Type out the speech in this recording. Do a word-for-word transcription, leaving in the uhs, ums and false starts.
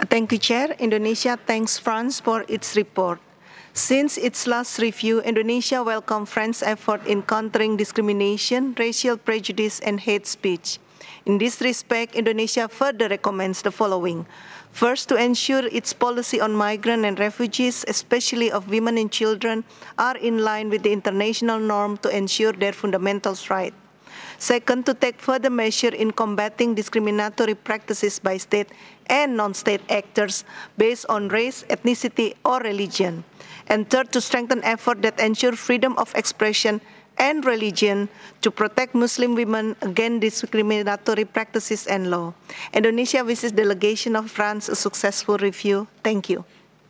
Thank you, Chair. Indonesia thanks France for its report. Since its last review, Indonesia welcomed France's effort in countering discrimination, racial prejudice, and hate speech. In this respect, Indonesia further recommends the following. First, to ensure its policy on migrants and refugees, especially of women and children, are in line with the international norm to ensure their fundamental rights. Second, to take further measure in combating discriminatory practices by state and non-state actors based on race, ethnicity, or religion. And third, to strengthen efforts that ensure freedom of expression and religion to protect Muslim women against discriminatory practices and law. Indonesia wishes delegation of France a successful review. Thank you.